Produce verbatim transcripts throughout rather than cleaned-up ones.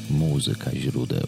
Muzyka źródeł.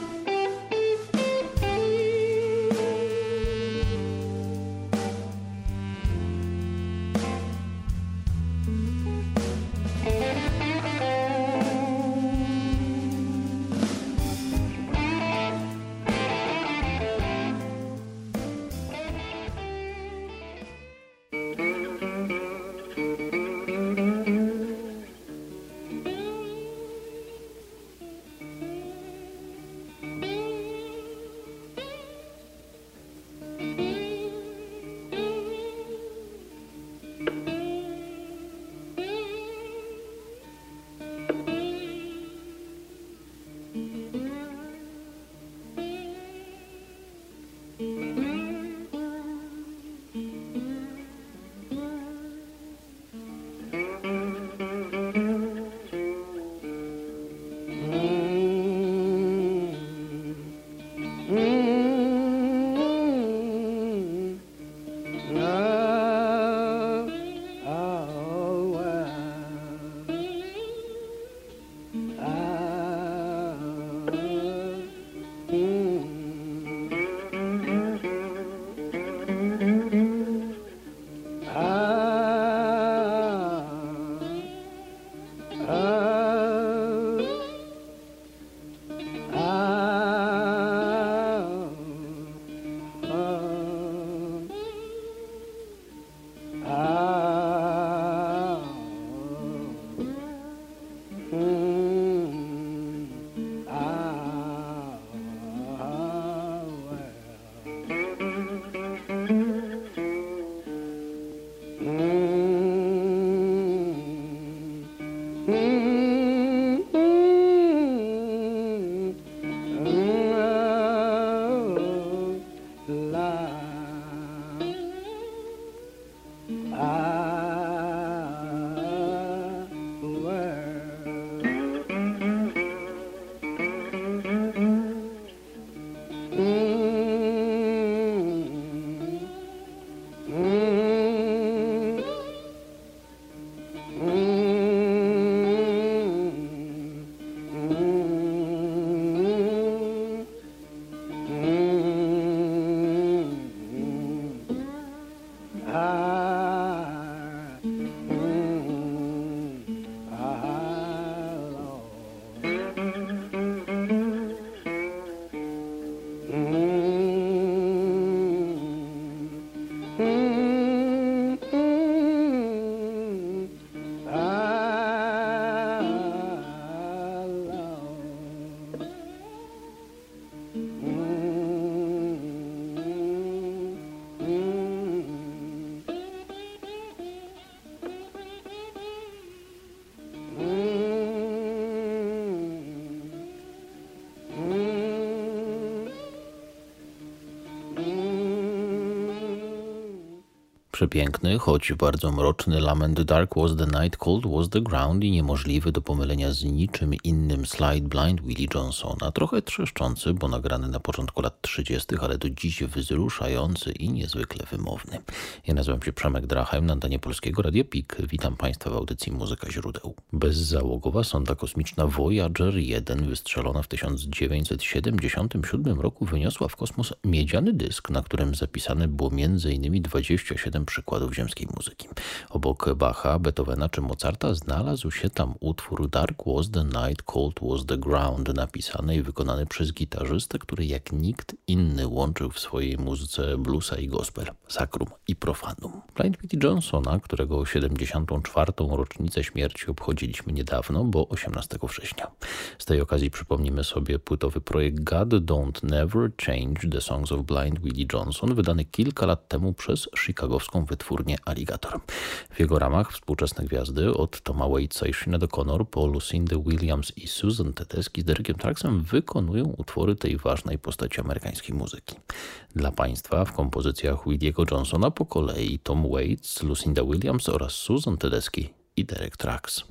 Przepiękny, choć bardzo mroczny lament Dark was the night, cold was the ground i niemożliwy do pomylenia z niczym innym Slide Blind Willie Johnsona. Trochę trzeszczący, bo nagrany na początku lat trzydziestych, ale do dziś wzruszający i niezwykle wymowny. Ja nazywam się Przemek Drachem, na antenie Polskiego Radia P I K. Witam Państwa w audycji Muzyka źródeł. Bezzałogowa sonda kosmiczna Voyager jeden, wystrzelona w tysiąc dziewięćset siedemdziesiątym siódmym roku, wyniosła w kosmos miedziany dysk, na którym zapisane było między innymi dwadzieścia siedem przykładów ziemskiej muzyki. Obok Bacha, Beethovena czy Mozarta znalazł się tam utwór Dark was the night, cold was the ground, napisany i wykonany przez gitarzystę, który jak nikt inny łączył w swojej muzyce bluesa i gospel, sakrum i profanum. Blind Willie Johnsona, którego siedemdziesiątą czwartą rocznicę śmierci obchodziliśmy niedawno, bo osiemnastego września. Z tej okazji przypomnimy sobie płytowy projekt God Don't Never Change the Songs of Blind Willie Johnson, wydany kilka lat temu przez chicagowską wytwórnię Alligator. W jego ramach współczesne gwiazdy od Toma Waitsa i Sinead O'Connor po Lucindę Williams i Susan Tedeschi z Derekiem Traxem wykonują utwory tej ważnej postaci amerykańskiej muzyki. Dla Państwa w kompozycjach Williego Johnsona po kolei Tom Waits, Lucinda Williams oraz Susan Tedeschi i Derek Trax.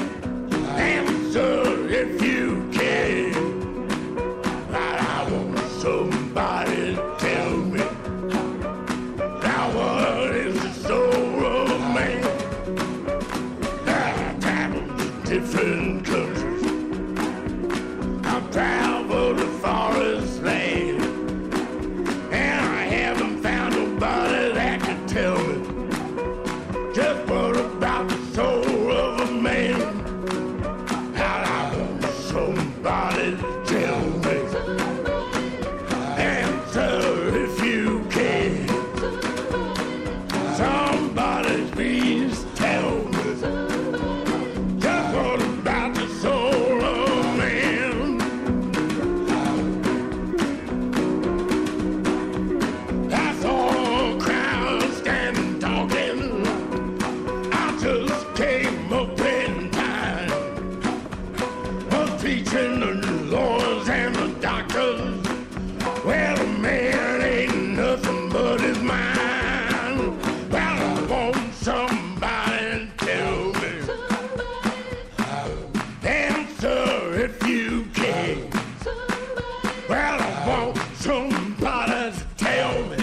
If you can, but I won't different countries. I've traveled the forest land, and I haven't found nobody that can tell me just what about the soul of a man. How I want somebody to tell me. Answer if you can. Somebody please tell me. Just what about the soul of a man. I saw a crowd standing talking. I just came up in time. Was teaching the lawyers and the doctors. Well, a man ain't nothing but his mind. Well, I want somebody to tell me. Answer if you can. Well, I want somebody to tell me.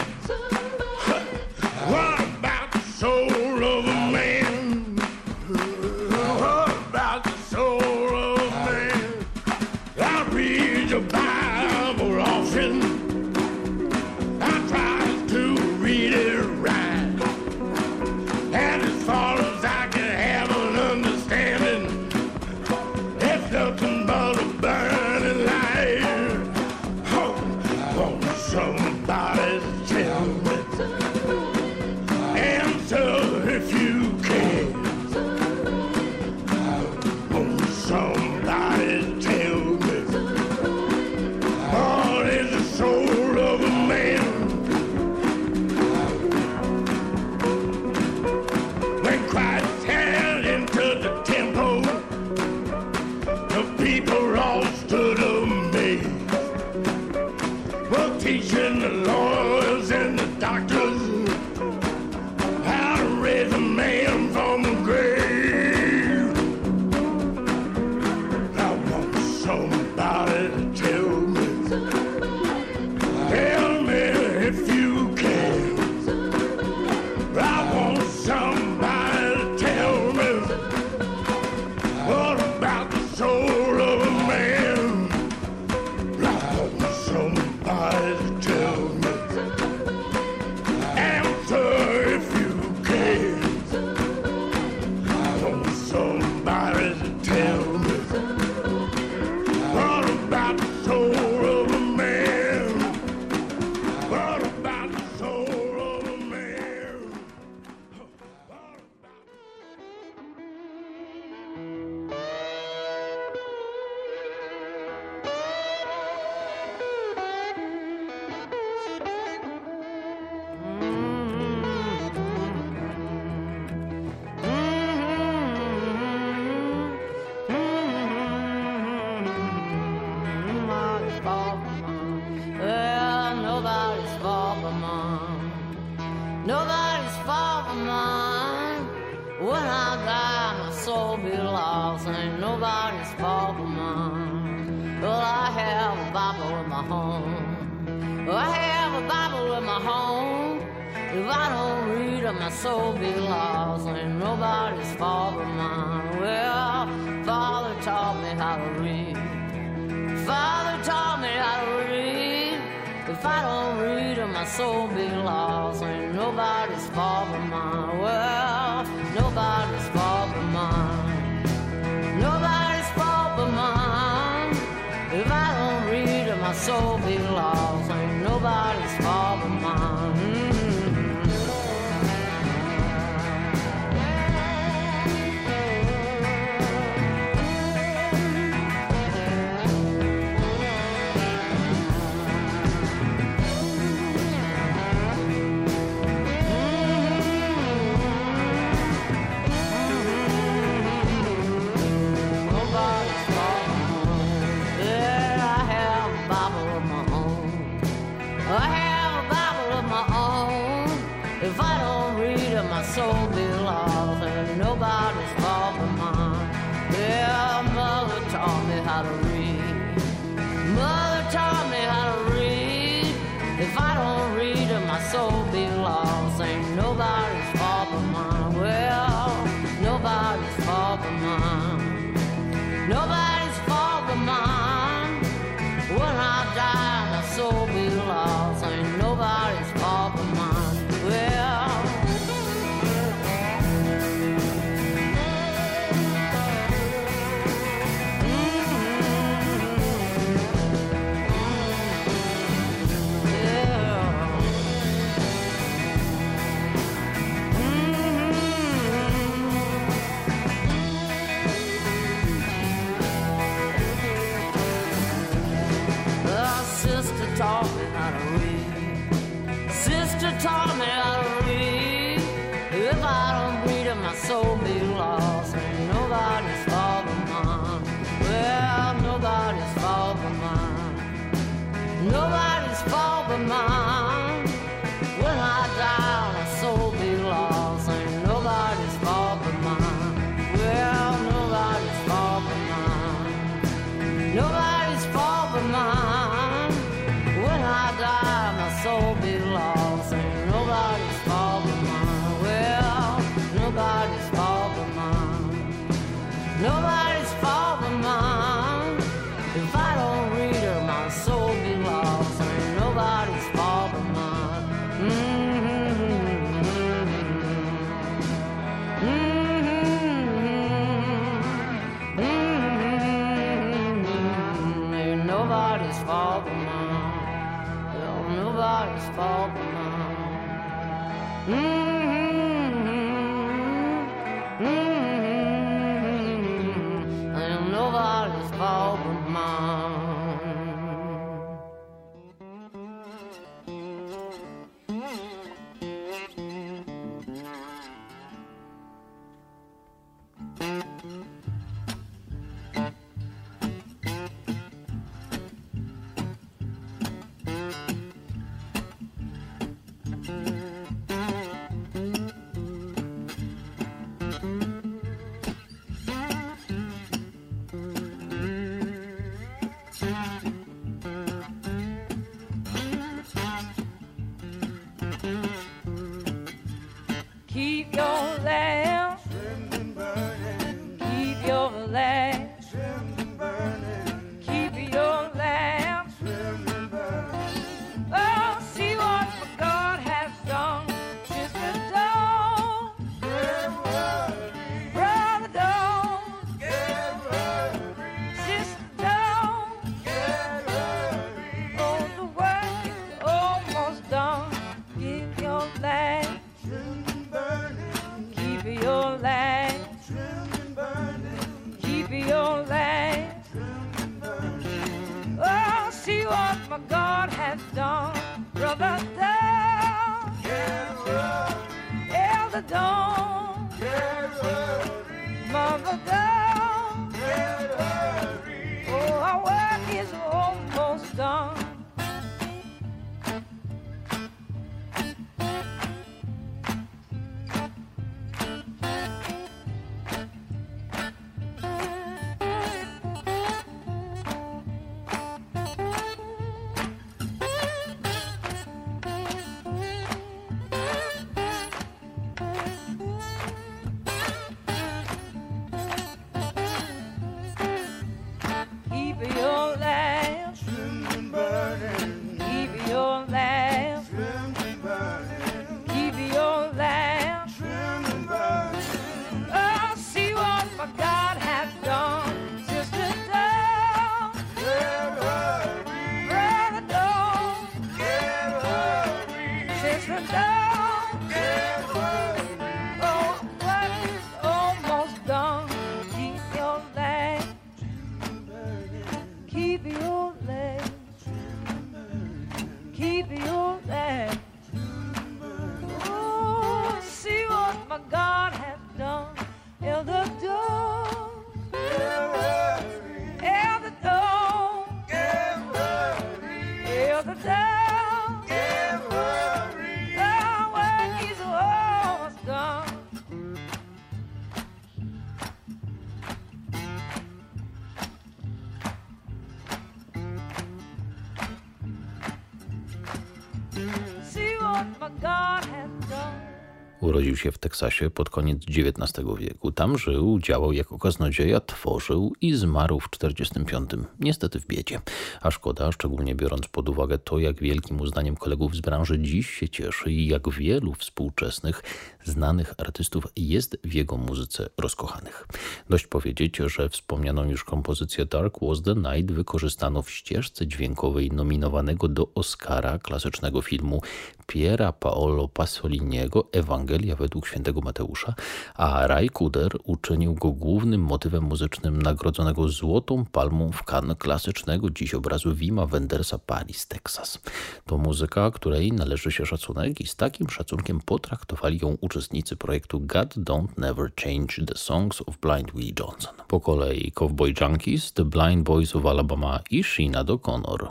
What about the soul of a man? What about the soul of a man? I read your Bible often. I try to read it right. And as far as I can have an understanding, it's nothing but a burning light. Oh, I want somebody to tell me. Answer if you can. I want somebody to tell me. What is the soul of a man? When Christ had entered the temple, the people all stood amazed. Well, teaching the lawyers and the doctors how to raise a man from the grave. I want somebody to tell me. Tell me if you can. I want somebody to tell me. What about the soul of a man? I want somebody to tell me. Answer if you can. I want somebody to tell me. What about the soul of a man? What about the soul of a man? What about Nobody's far from mine. Well, nobody's far from mine. Nobody's far from mine. When I die, my soul be lost. Ain't nobody's far from mine. Well, I have a Bible in my home. Well, I have a Bible in my home. If I don't read it, my soul be lost. Ain't nobody's far from mine. Well, Father taught me how to read. Father taught me how to read. If I don't read it, my soul be lost. Ain't nobody's far from mine. Well, nobody's far from mine. Nobody's far from mine. If I don't read it, my soul be lost. Ain't nobody's far from mine. Mm-hmm. Nobody's fault but mine. If I don't read her, my soul be lost. Ain't nobody's fault but mine. Mm-hmm. Mm-hmm. Mm-hmm. Ain't nobody's fault but mine. Well, nobody's fault but mine. Mm-hmm. Keep your lamp, keep your lamp, keep your lamp. Oh, see what God has done, Sister Dawn, Brother Dawn, Sister Dawn. Oh, the work is almost done. Keep your lamp. Keep your light, keep your light. Oh, see what my God has done, brother down, elder down, mother down. Oh, our work is almost done. Keep your lamp, keep your lamp, keep your lamp. Oh, see what my God has done, Sister Dawn, Brother Dawn, Sister Dawn. Oh, work is almost done. Keep your lamp. Keep your leg, keep your leg. Oh, see what my God has done. Elder Dawn, Elder Dawn, Elder Dawn. Our work is almost done. See what my God has done. Urodził się w Teksasie pod koniec dziewiętnastego wieku. Tam żył, działał jako kaznodzieja, tworzył i zmarł w czterdziestym piątym. Niestety w biedzie. A szkoda, szczególnie biorąc pod uwagę to, jak wielkim uznaniem kolegów z branży dziś się cieszy i jak wielu współczesnych, znanych artystów jest w jego muzyce rozkochanych. Dość powiedzieć, że wspomnianą już kompozycję Dark Was the Night wykorzystano w ścieżce dźwiękowej nominowanego do Oscara klasycznego filmu Piera Paolo Pasoliniego Ewangelia według świętego Mateusza, a Ray Cooder uczynił go głównym motywem muzycznym nagrodzonego Złotą Palmą w Cannes klasycznego dziś obrazu Wima Wendersa Paris, Teksas. To muzyka, której należy się szacunek i z takim szacunkiem potraktowali ją uczestnicy projektu God Don't Never Change the Songs of Blind Willie Johnson. Po kolei Cowboy Junkies, The Blind Boys of Alabama i Sinead O'Connor.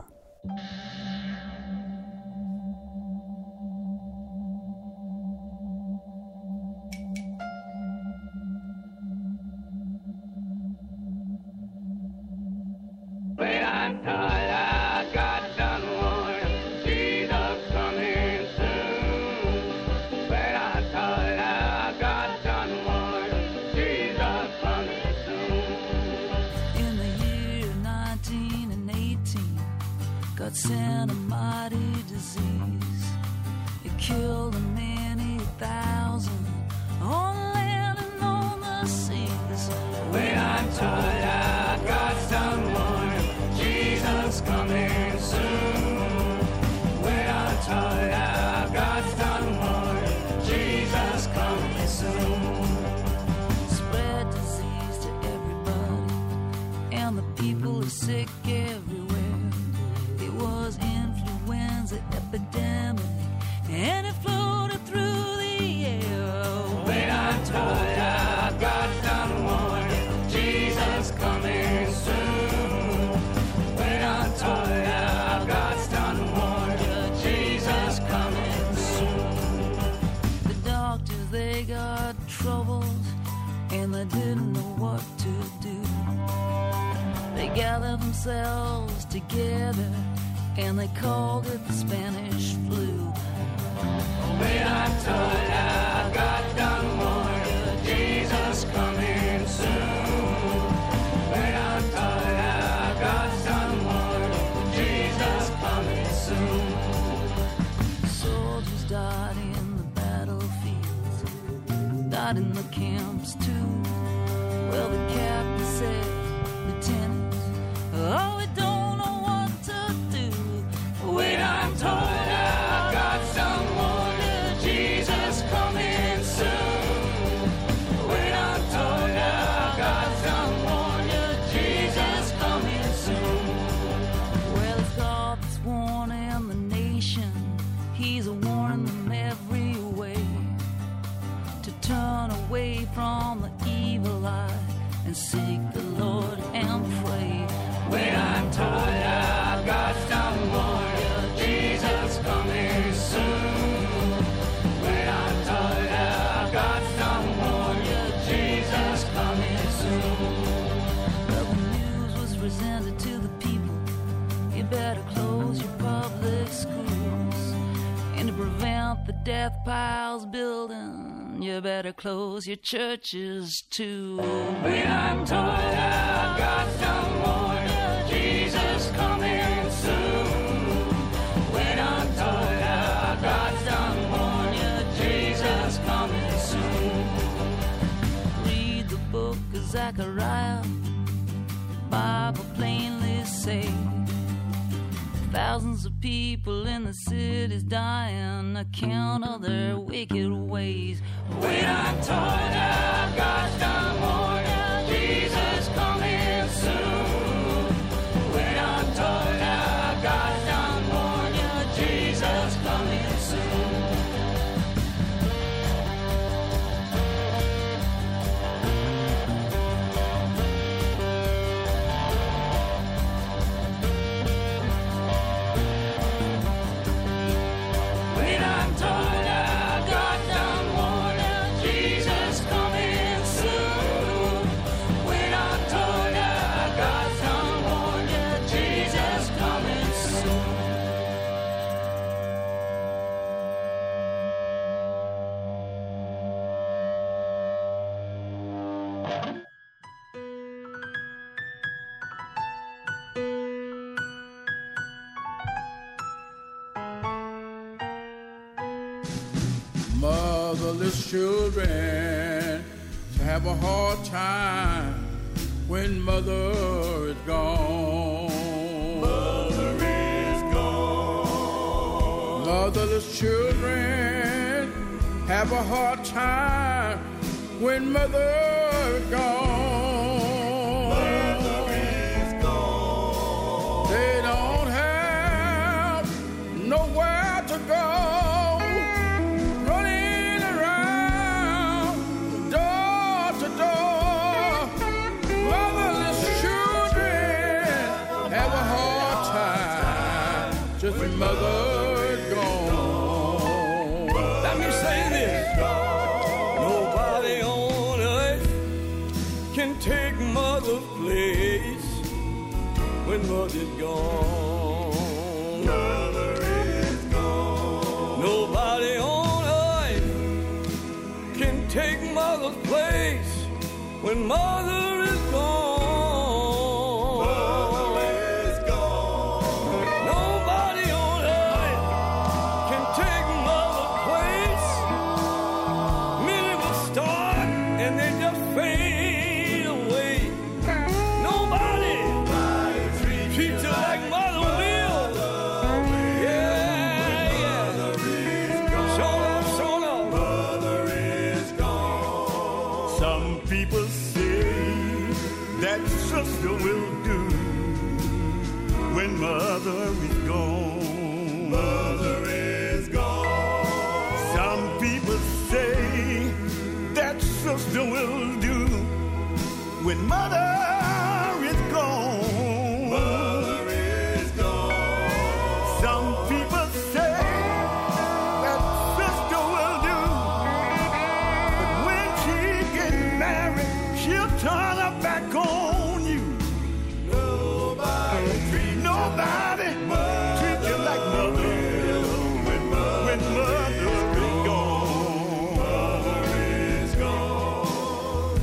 Soon. but sent a mighty disease. It killed a many thousand on land and on the seas. When I'm tired, I got someone, Jesus coming soon. When I'm tired, I got someone, Jesus coming soon. Spread disease to everybody, and the people are sick everywhere. It was influenza epidemic, and it floated through the air. When I'm tired, I got someone, Jesus coming soon. When I'm tired, I got someone, Jesus coming soon. The doctors, they got troubles, and they didn't know what to do. They gathered themselves together, and they called it the Spanish flu. When I'm tired, I got someone, Jesus coming soon. When I'm tired, I got someone, Jesus coming soon. Soldiers died in the battlefields, died in the camps too. Well, the captain said, Lieutenant, oh, we don't know what to do. When I'm tired, I got someone, Jesus coming soon. When I'm tired, I got someone, Jesus coming soon. Well, it's God that's warning the nation. He's warning them every way to turn away from the evil eye and seek the Lord and pray. When I'm tired, I got someone, Jesus coming soon. When I'm tired, I got someone, Jesus coming soon. Well, the news was presented to the people. You better close your public schools. And to prevent the death piles building, you better close your churches too. When I'm tired, I got someone, Jesus coming soon. When I'm tired, I got someone, Jesus coming soon. Read the book of Zechariah. The Bible plainly say thousands of people in the cities dying on account of their wicked ways. When I'm tired, I got someone, Jesus coming soon. When I'm tired, I got someone, Jesus coming soon. When I'm tired, I got someone, Jesus coming soon. When I'm tired, I got someone, Jesus coming soon. Motherless children have a hard time when mother is gone. Mother is gone. Motherless children have a hard time when mother is gone. Mother is gone. They don't have nowhere to go. Running around door to door. Motherless children have a hard time just when mother is gone. Let me say this. Nobody on earth can take mother's place when mother's gone. Mother is gone. Nobody on earth can take mother's place when mother is gone. Mother is gone. Nobody that sister will do when mother is gone. Mother is gone. Some people say that sister will do when mother is gone. Mother is gone. Some people say that sister will do, but when she gets married, she'll turn her back on you. Nobody treat nobody treat you like mother will when mother, when mother is gone. Mother is gone.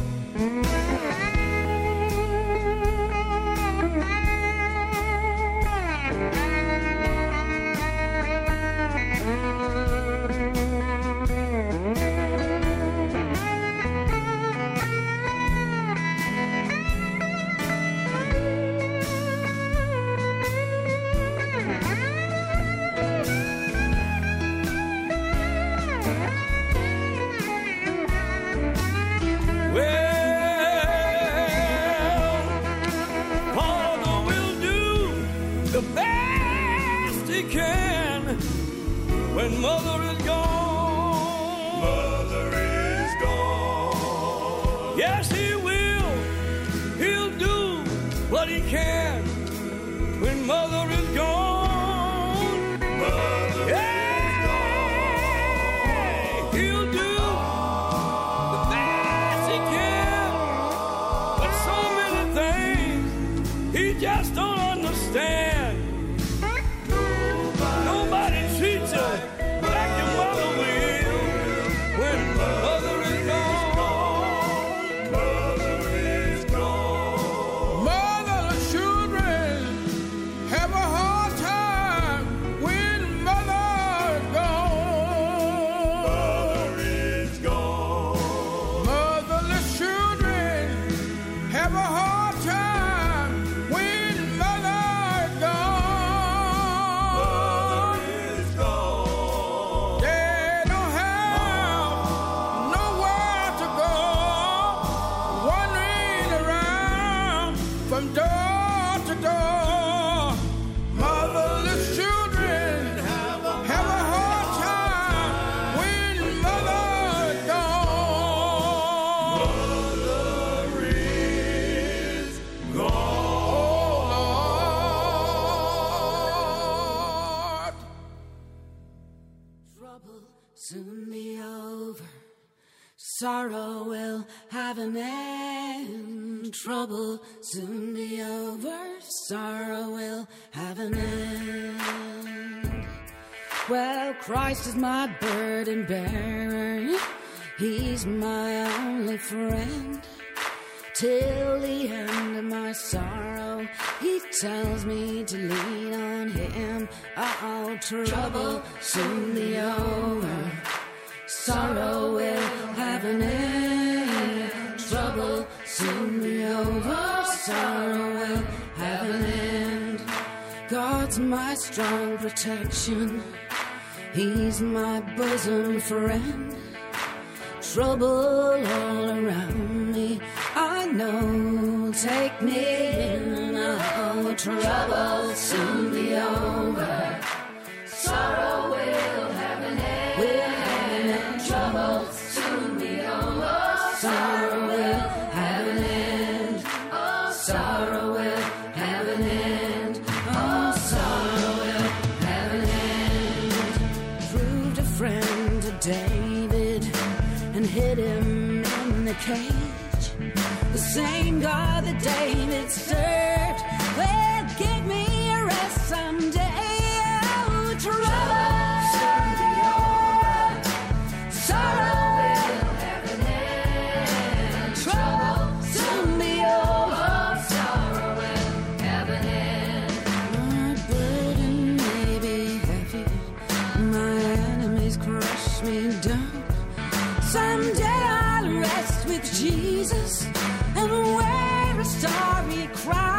When mother is gone, Mother is gone. yes, he will. He'll do what he can when mother is gone. Mother yeah, he'll do the best he can. But so many things he just don't understand. Nobody treats her like your mother will when mother is gone. Mother is gone. Motherless children have a hard time when mother is gone. Mother is gone. Motherless children have a hard time when mother is gone. Is gone. They don't have nowhere to go, wandering around from door to door. Motherless children have a hard time when mother is gone. Mother is gone. Lord. Trouble soon be over. Sorrow will have an end. Trouble soon be over. Sorrow will have an end. Well, Christ is my burden bearer. He's my only friend. Till the end of my sorrow, he tells me to lean on him. Uh-oh, trouble soon be over. Sorrow will have an end. Trouble soon be over. Sorrow will have an end. God's my strong protection. He's my bosom friend. Trouble all around me, I know, take me in. Oh, trouble soon be over. Sorrow will have an end. Will have an end. Trouble soon be over. Sorrow will have an end. Oh, sorrow will have an end. Oh, sorrow will have an end. Proved a friend to David and hid him in the cage. The same God that David served will give me a rest someday. Oh, trouble soon be over. Sorrow will have an end. Trouble soon be over. Sorrow will have an end. My burden may be heavy. My enemies crush me down. Someday I'll rest with Jesus and wear a starry crown.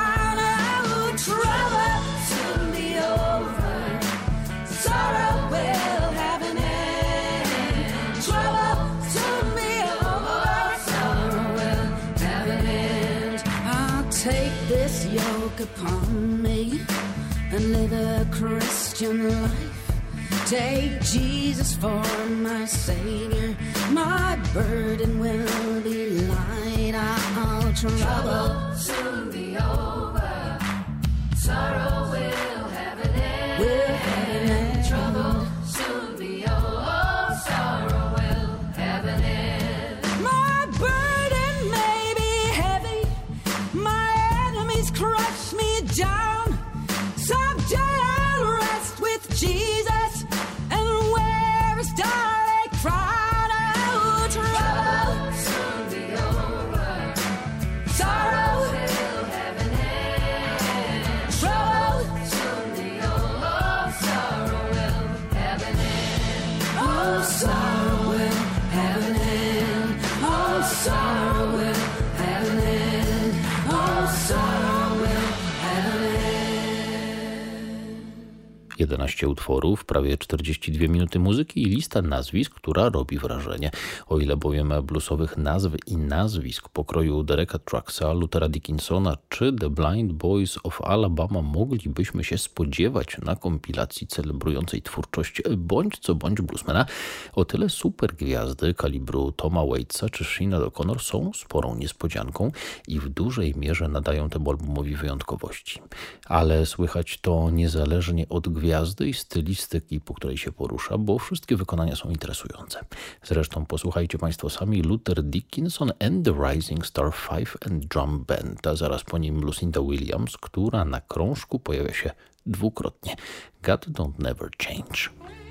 Take this yoke upon me and live a Christian life. Take Jesus for my Savior. My burden will be light. I'll trouble soon be over. Sorrow will have an end. Will have an end. Trouble soon be over. Sorrow will have an end. My burden may be heavy. My enemies crush me down. Someday I'll rest with Jesus and wear a starry crown. Oh, trouble soon be over. Sorrow will have an end. Trouble soon be over. Sorrow will have an end. Oh, sorrow will have an end. Oh, sorrow will have an end. Oh, sorrow will have an end. jedenaście utworów, prawie czterdzieści dwie minuty muzyki i lista nazwisk, która robi wrażenie. O ile bowiem bluesowych nazw i nazwisk pokroju Dereka Trucksa, Luthera Dickinsona czy The Blind Boys of Alabama moglibyśmy się spodziewać na kompilacji celebrującej twórczość bądź co bądź bluesmana, o tyle supergwiazdy kalibru Toma Waitsa czy Sinead O'Connor są sporą niespodzianką i w dużej mierze nadają temu albumowi wyjątkowości. Ale słychać to niezależnie od gwiazdy i stylistyki, po której się porusza, bo wszystkie wykonania są interesujące. Zresztą posłuchajcie Państwo sami Luther Dickinson and the Rising Star Five and Drum Band, a zaraz po nim Lucinda Williams, która na krążku pojawia się dwukrotnie. God Don't Never Change.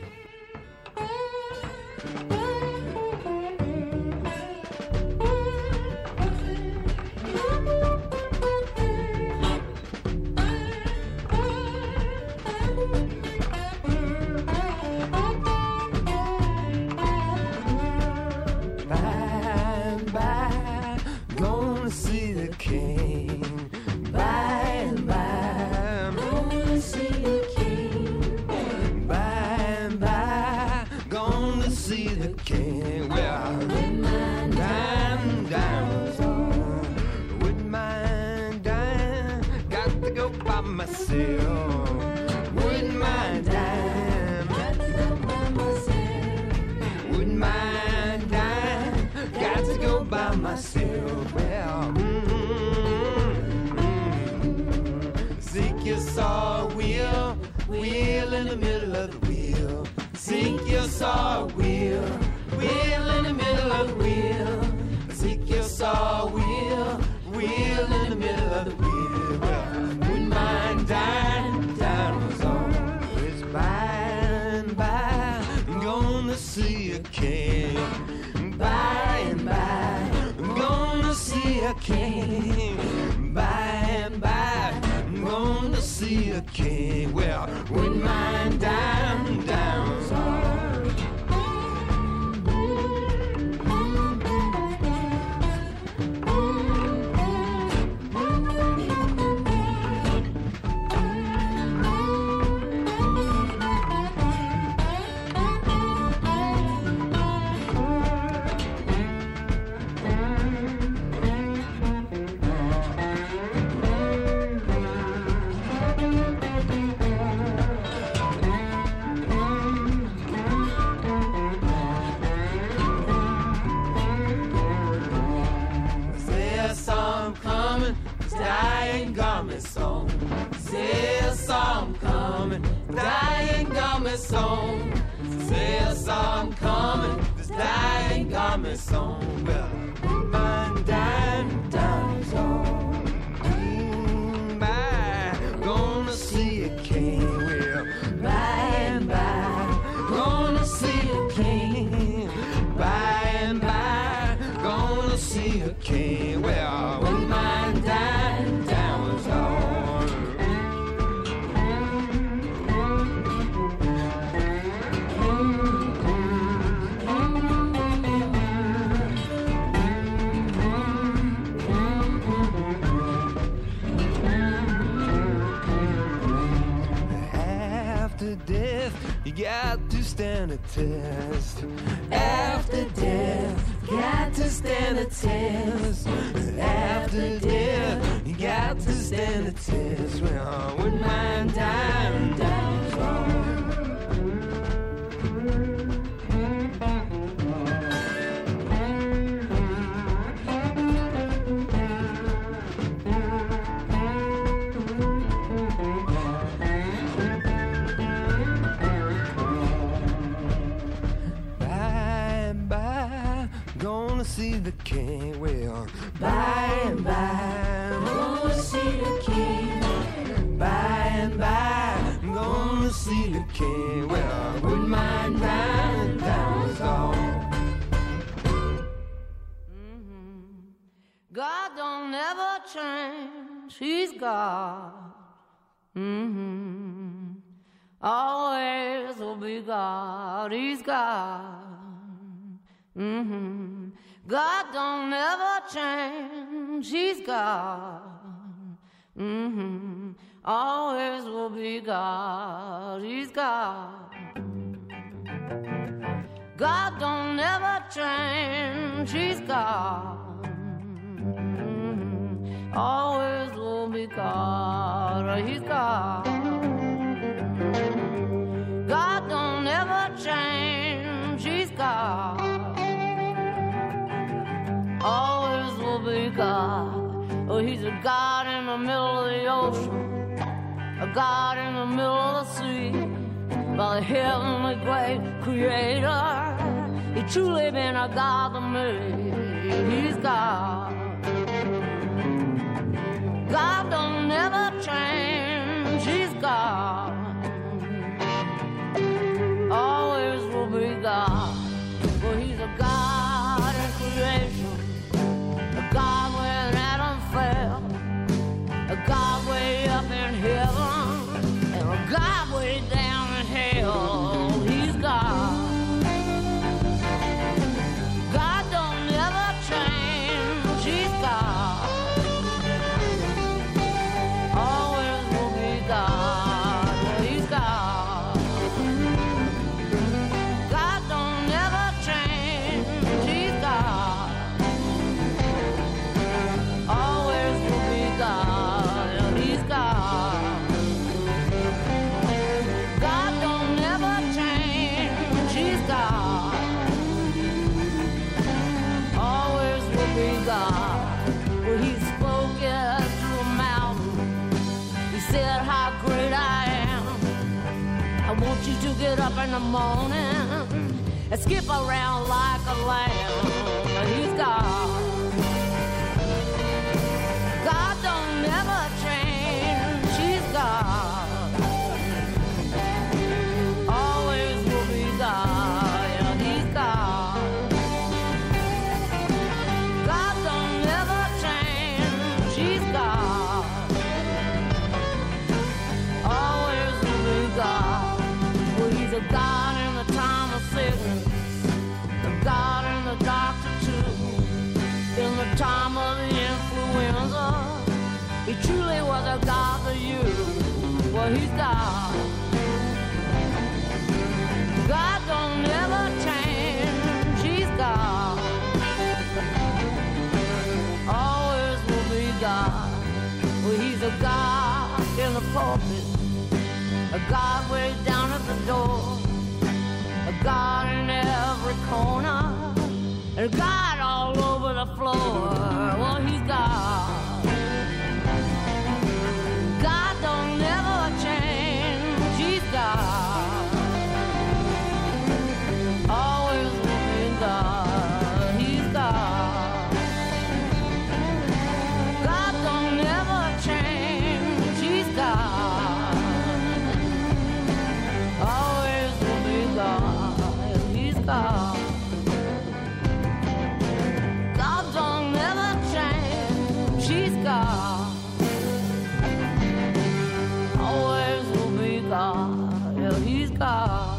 stand a test. After death, got to stand a test. After death, you got to stand the test. Well, I wouldn't mind dying down wrong. See the king, well, by and by, I'm gonna see the king. By and by, I'm gonna see the king. Well, I wouldn't mind dying down home. Mm-hmm. God don't never change, he's God. Mm-hmm. Always will be God, he's God. Mm-hmm. God don't never change, he's God. Mm-hmm. Always will be God, he's God. God don't never change, he's God. Mm-hmm. Always will be God, he's God. God don't never change, he's God. Always will be God. Oh, he's a God in the middle of the ocean, a God in the middle of the sea. By the heavenly great creator, he truly been a God to me. He's God. God don't never change, he's God. Always will be God. Well, he's a God in creation, a God when Adam fell, a God way up in heaven, and a God way down in hell. He's God. God don't never change, he's God. Always will be God, he's God. God don't never change, he's God. Always will be God, he's God. God don't never change, he's God. Always will be God. Well, he spoke it to a mountain. He said, how great I am. I want you to get up in the morning and skip around like a lamb. He's God. God don't never change, he's God. Always will be God, he's God. God don't never change, he's God. Always will be God. Well, he's a God in the time of sickness, a God in the doctor too. In the time of the influenza, he truly was a God to you. Well, he's God. God don't never change, he's God. Always will be God. Well, he's a God in the pulpit, a God way down at the door, a God in every corner, and a God all over the floor. Well, he's God. God don't never change, he's God. Always will be God, he's God. God don't never change, he's God. Always will be God, he's God. God don't never change, he's God. Always will be God, yeah, he's God.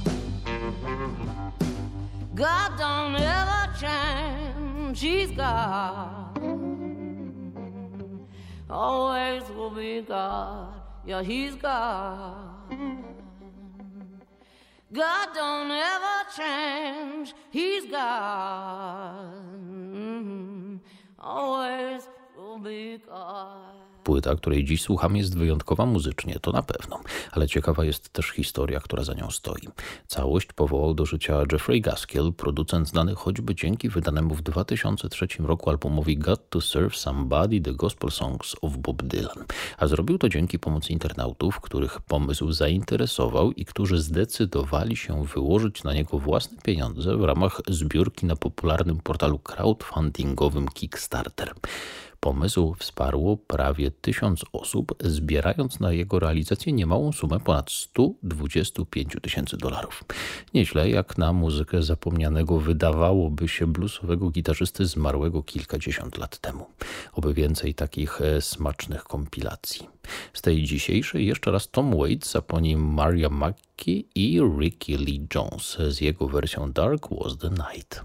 God don't ever change, he's God. Always will be God, yeah, he's God. God don't ever change, he's God. Mm-hmm. Always will because Płyta, której dziś słucham, jest wyjątkowa muzycznie, to na pewno, ale ciekawa jest też historia, która za nią stoi. Całość powołał do życia Jeffrey Gaskill, producent znany choćby dzięki wydanemu w dwa tysiące trzecim roku albumowi Got to Serve Somebody – The Gospel Songs of Bob Dylan. A zrobił to dzięki pomocy internautów, których pomysł zainteresował i którzy zdecydowali się wyłożyć na niego własne pieniądze w ramach zbiórki na popularnym portalu crowdfundingowym Kickstarter. Pomysł wsparło prawie tysiąc osób, zbierając na jego realizację niemałą sumę ponad sto dwadzieścia pięć tysięcy dolarów. Nieźle jak na muzykę zapomnianego wydawałoby się bluesowego gitarzysty zmarłego kilkadziesiąt lat temu. Oby więcej takich smacznych kompilacji. Z tej dzisiejszej jeszcze raz Tom Waits, a po nim Maria McKee i Ricky Lee Jones z jego wersją Dark Was the Night.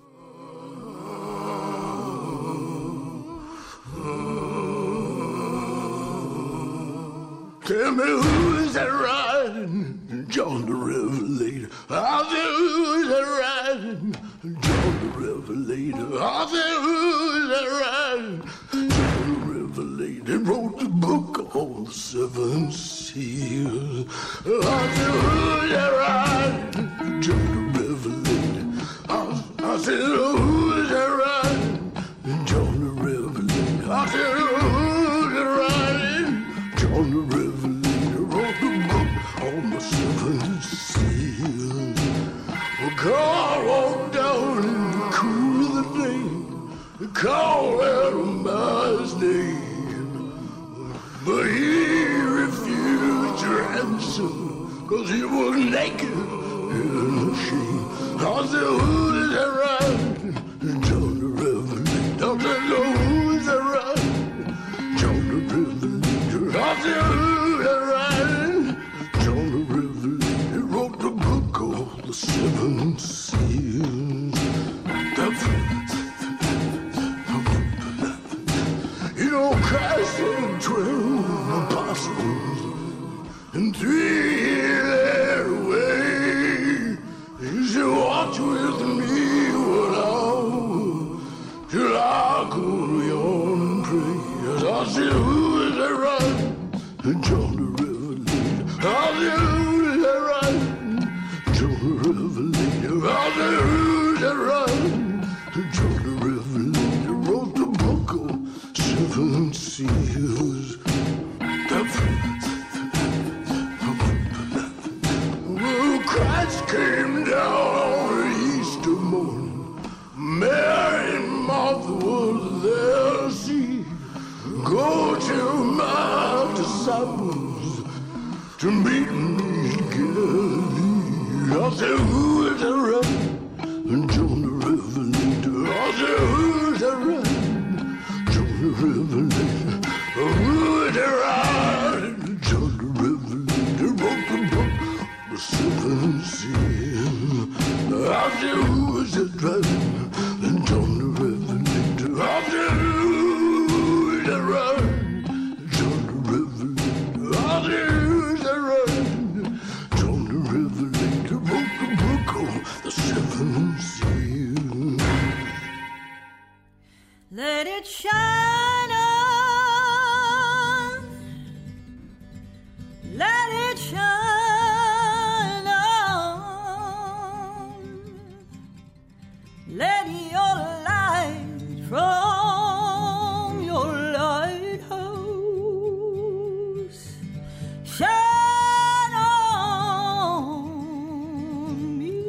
Tell me who's that riding, John the Revelator. I said who's that riding, John the Revelator. I said who's that riding, John the Revelator. Wrote the book on the seven seals. I said who's that riding, John the Revelator. I, I said who's that riding, John the Revelator. I said who's that riding, John the Revelator. On the seven seals, well, God walked down in the cool of the day, called out by his name, but he refused to answer, cause he was naked and ashamed. I said, who is that riding? John the Revelator. I said, no, who is that riding? John the Revelator. I said, who is that riding? The seven seals. You know, Christ had twelve apostles and three led away. He said, watch with me one hour till I go beyond and pray. As I said, who is that right? John the Revelator. I said, who is that right? Revelator, I said, who's that right? John the Revelator wrote the book of seven seals. Well, Christ came down on Easter morning. Mary and Martha was there to see. Go tell my disciples to meet me again. I said, who is that right? John the Revelator. I said, who is that right? John the Revelator. Who is that right? John the Revelator wrote the book, the seven seals. I said, who is that right? John the Revelator. I said, who is that right? John the Revelator. I said, who is that right? John the Revelator wrote the book of the seven seals. Let it shine on, let it shine on, let your light from your lighthouse shine on me.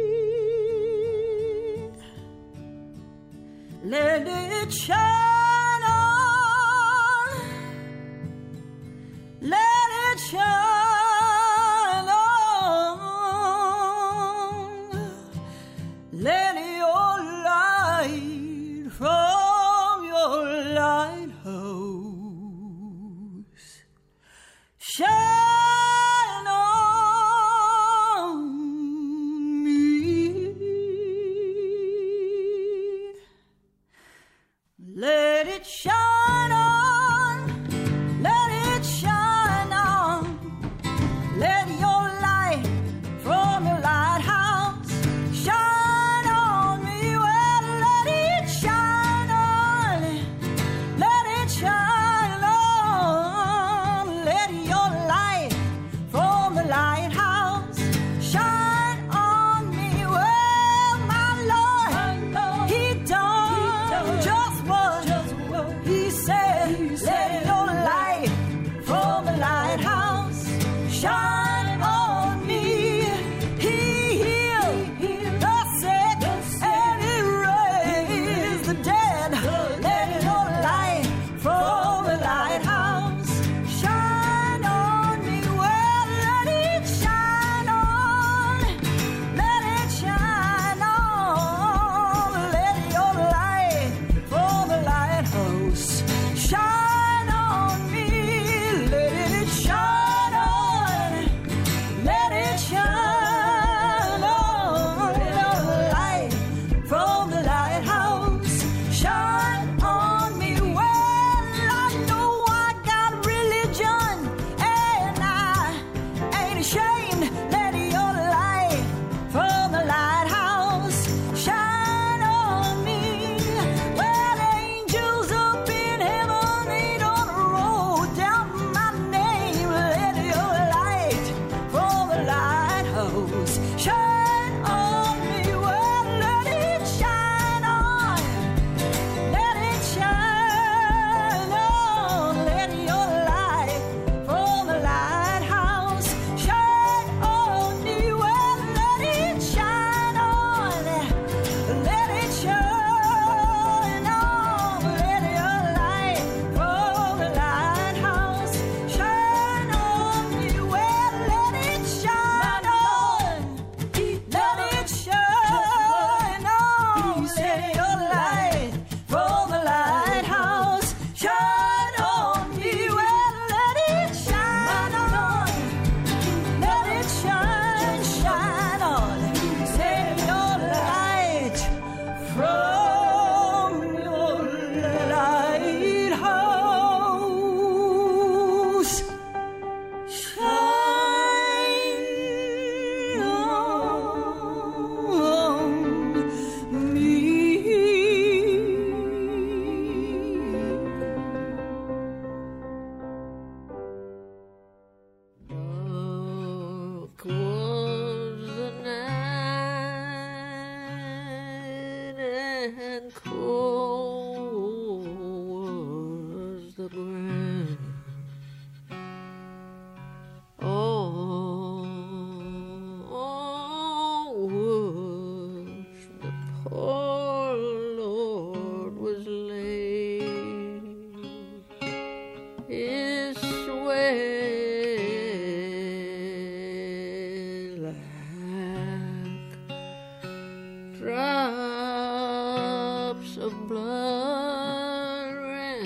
Let it shine on, let it shine on, let your light from your lighthouse shine on me. Let it shine on, let it shine on, let your light from your lighthouse shine on me. Well, let it shine on, let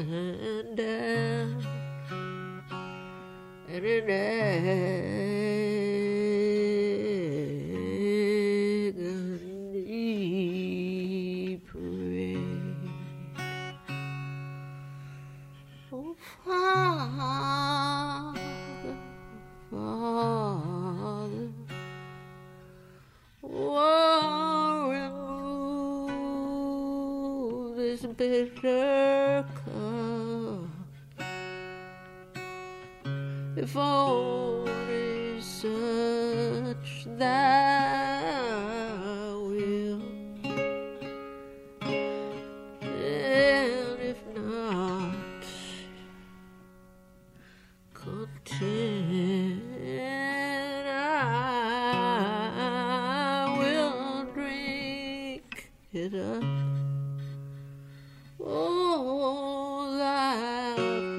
down and it deep rain. Oh, Father, Father, oh, remove this bitter cup. If only such thy will, and if not, content I will drink it up. Oh, thy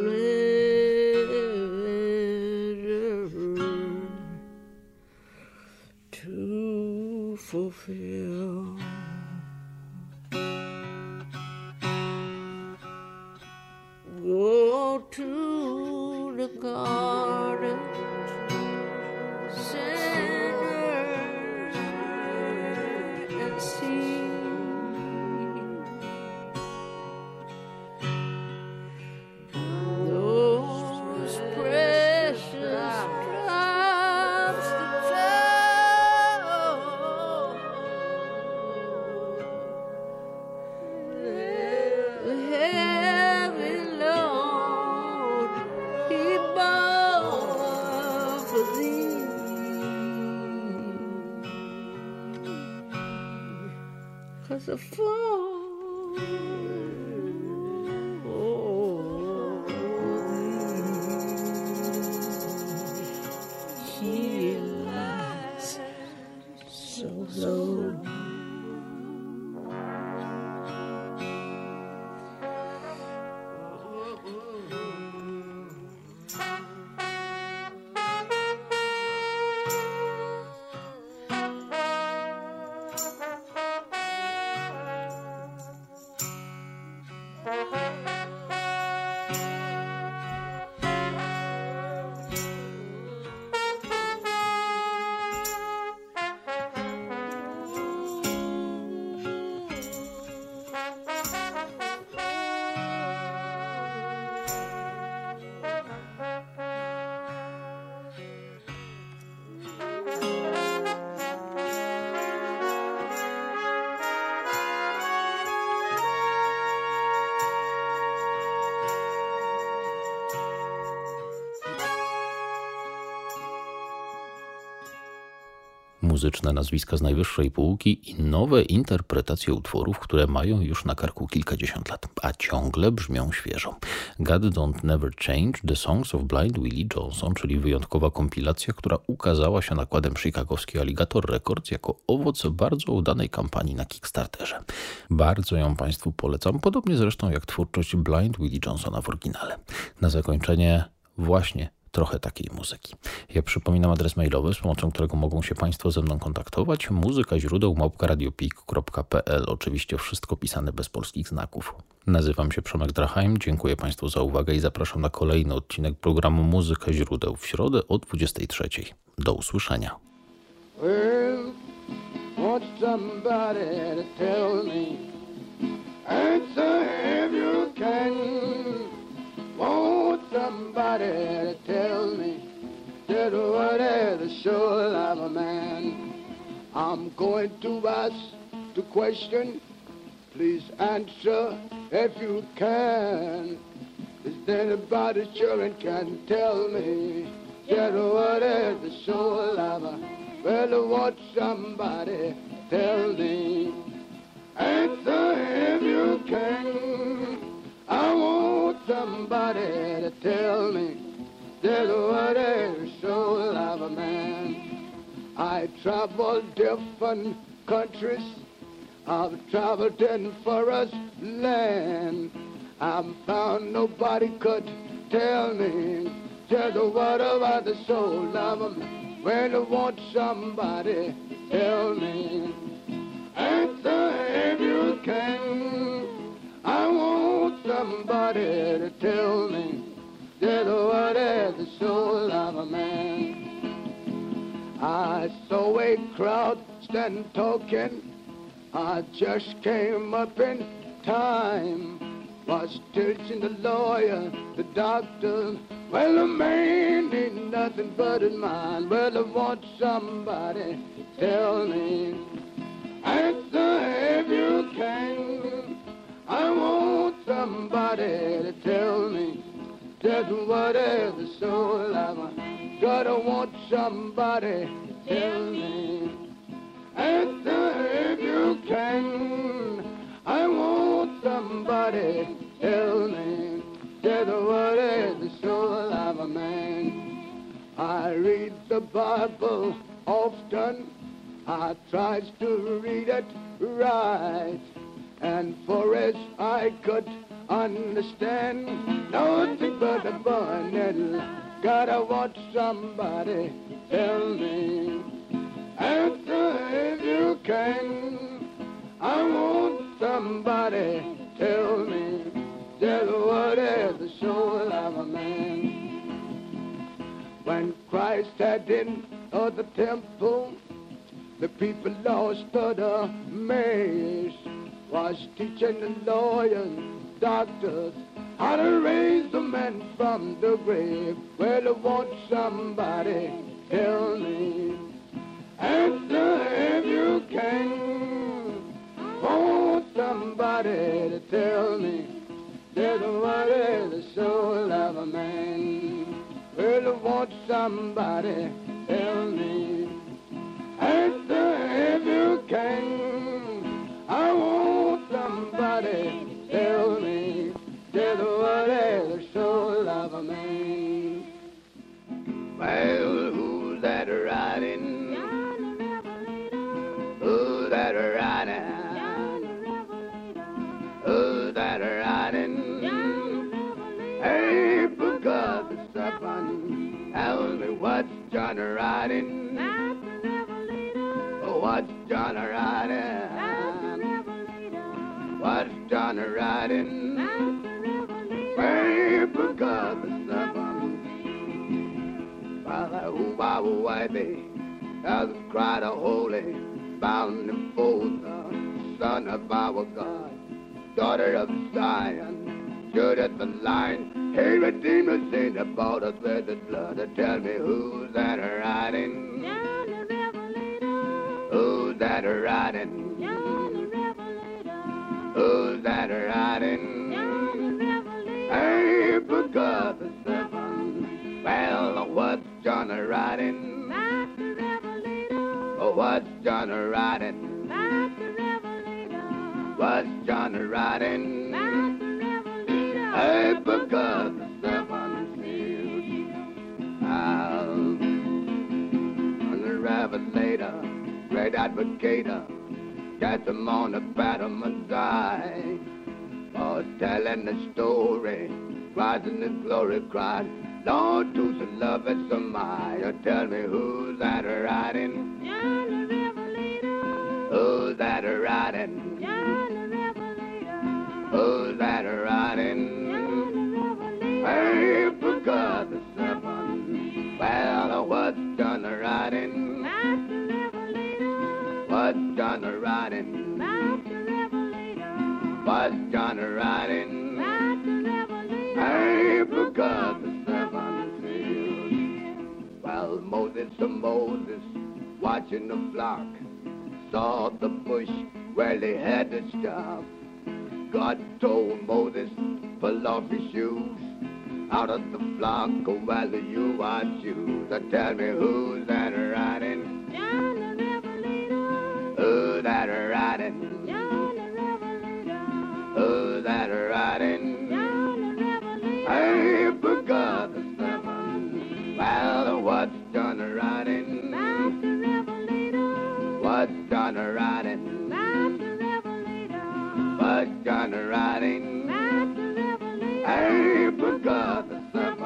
pleasure to fulfill. Go to the garden, sinners, and see. Those precious drops that fall. The heavy load he bore for thee. 'Cause the fall. He lies so low. Muzyczne nazwiska z najwyższej półki i nowe interpretacje utworów, które mają już na karku kilkadziesiąt lat, a ciągle brzmią świeżo. God Don't Never Change, The Songs of Blind Willie Johnson, czyli wyjątkowa kompilacja, która ukazała się nakładem chicagowskiej Alligator Records jako owoc bardzo udanej kampanii na Kickstarterze. Bardzo ją Państwu polecam, podobnie zresztą jak twórczość Blind Willie Johnsona w oryginale. Na zakończenie właśnie trochę takiej muzyki. Ja przypominam adres mailowy, z pomocą którego mogą się Państwo ze mną kontaktować. Muzyka źródeł małpka radiopik kropka p l. Oczywiście wszystko pisane bez polskich znaków. Nazywam się Przemek Drachheim. Dziękuję Państwu za uwagę i zapraszam na kolejny odcinek programu Muzyka źródeł w środę o dwudziestej trzeciej. Do usłyszenia. Well, want somebody to tell me, answer if you can. Want somebody to tell me that what is the soul of a man. I'm going to ask the question, please answer if you can. Is there anybody sure and can tell me that what is the soul of a man? Well, want somebody tell me, answer if you can. I want somebody to tell me that what is the soul of a man. I travel different countries, I've traveled in forest land. I've found nobody could tell me just what about the soul of a man. When I want somebody tell me, answer if you can. I want somebody somebody to tell me just what is the soul of a man. I saw a crowd standing talking. I just came up in time. Was teaching the lawyer, the doctor. Well, the man ain't nothing but a mind. Well, I want somebody to tell me. Answer if you can. I want somebody to tell me just what is the soul of a man. God, I want somebody to tell me. Answer if you can. I want somebody to tell me just what is the soul of a man. I read the Bible often. I tries to read it right. And for as I could understand, nothing but a burning. God, I want somebody to tell me. Answer if you can. I want somebody to tell me just what is the soul of a man. When Christ had in uh, the temple, the people lost the maze. Was teaching the lawyers, doctors, how to raise the man from the grave. Well, I want somebody to tell me. Answer if you can. I want somebody to tell me just what is the soul of a man. Well, I want somebody to tell me. Answer if you can. I want somebody to tell me just what is the soul of a man. Well, who's that riding? Who's that riding? Who's that riding? Hey, for God's sake, tell me what's John riding? What's John riding? What's John riding? Hey, for God's sake, Father, who I will wipe it, as cried a holy, bound and bold, Son of our God, daughter of Zion, stood at the line. Hey, Redeemer, sing about us with the blood. Tell me who's that riding? Who's that riding? Who's that riding? Hey, for God's sake, well, what's John riding? What's John riding? What's John riding? Hey, for God's sake, I'm the revelator, great advocator, got them on the battlement side. Oh, telling the story, rising the glory cried, Lord, who's the love and some I. Tell me who's that riding? Who's that riding? Who's that riding? Hey, for God's sake, well, what's John riding? What's John riding? What's John riding? Hey, for God's sake. Well, Moses to Moses, watching the flock, saw the bush where they had to stop. God told Moses, pull off his shoes, out of the flock, oh, well, you are Jews. Tell me who's that riding? Who's that riding? Who's that riding? Hey, for God's sake, well, what's John riding? What's John riding? What's John riding? Hey, for God's sake,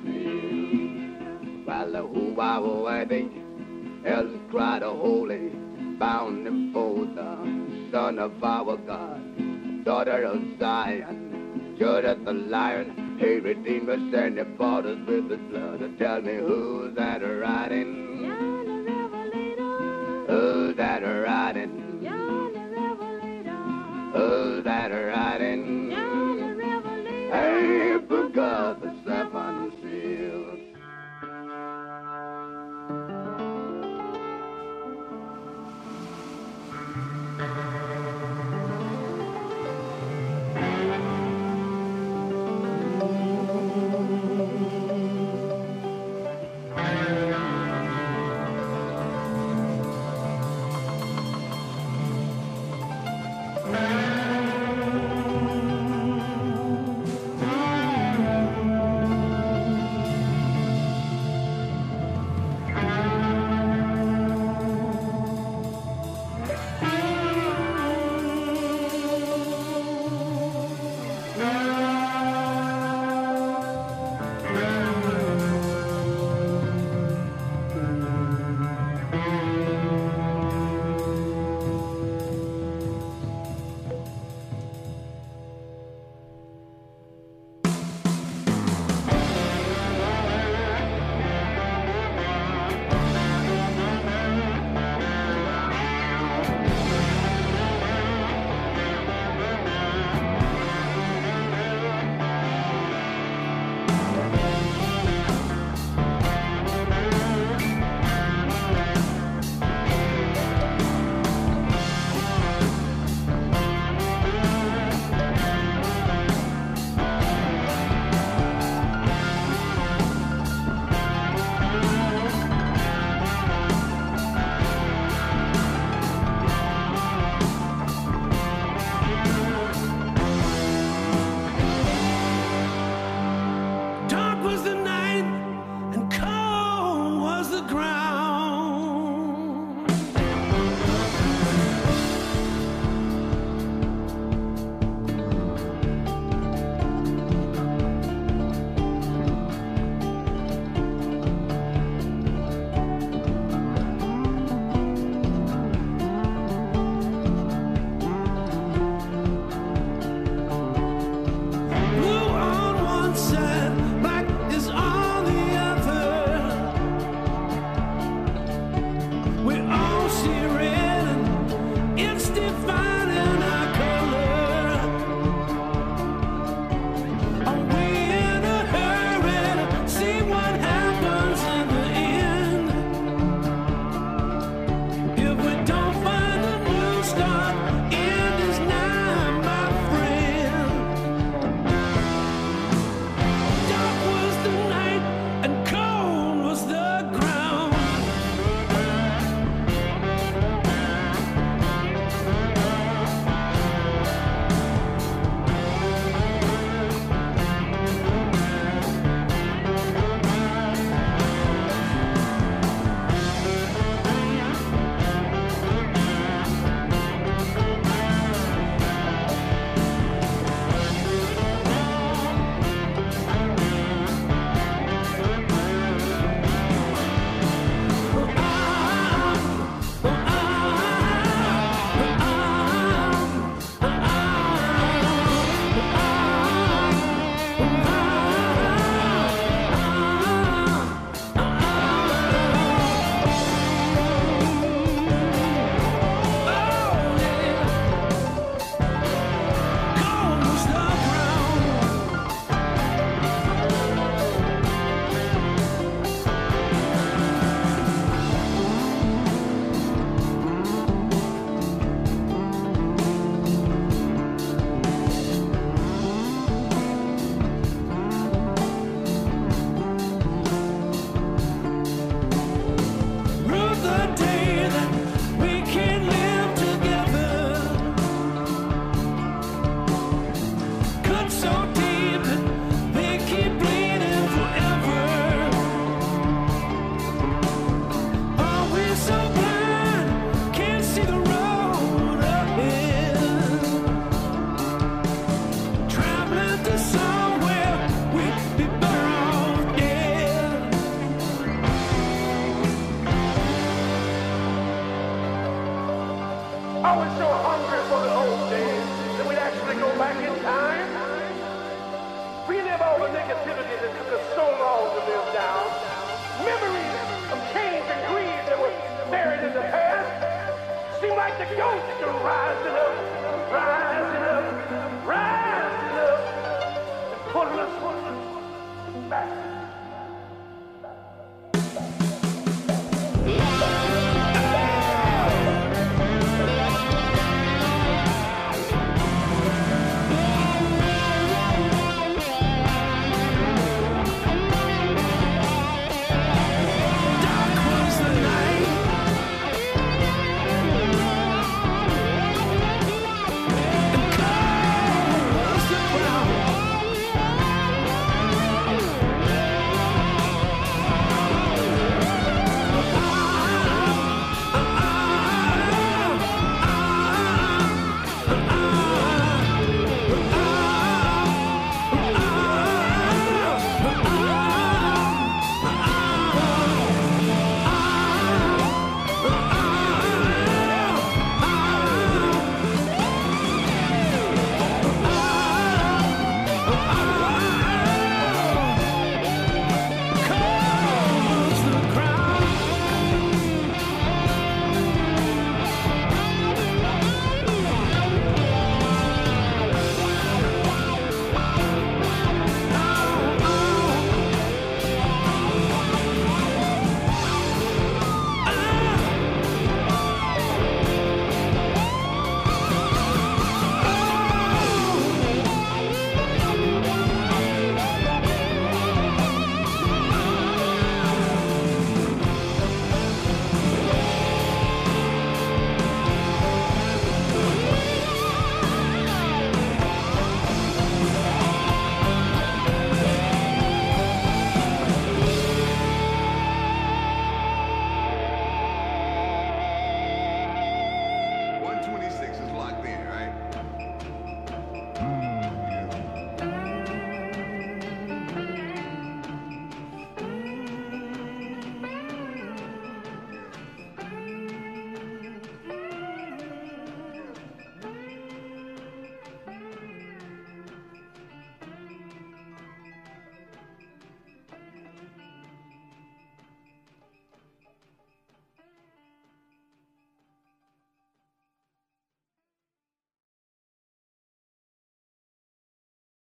well, who are worthy? Elders cried a holy, bound and fold, the Son of our God, daughter of Zion, Judas the lion, he redeemed us and he bought us with his blood. Tell me who's that riding? John the Revelator. Who's that riding? John the Revelator. Who's that riding? John the Revelator. Hey, book of the seven seals. Tom negativity that took us so long to live down, memories of change and greed that were buried in the past, seem like the ghosts are rising up, rising up, rising up, and pulling us back.